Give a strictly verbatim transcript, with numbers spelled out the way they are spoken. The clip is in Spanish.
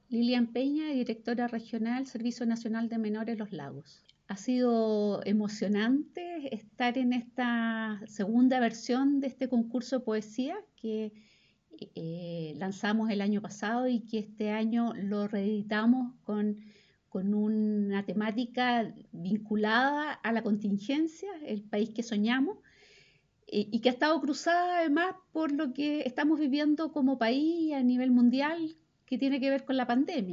Lilian Peña, directora regional, Servicio Nacional de Menores Los Lagos. Ha sido emocionante estar en esta segunda versión de este concurso de poesía que eh, lanzamos el año pasado y que este año lo reeditamos con, con una temática vinculada a la contingencia, el país que soñamos, y, y que ha estado cruzada además por lo que estamos viviendo como país a nivel mundial que tiene que ver con la pandemia.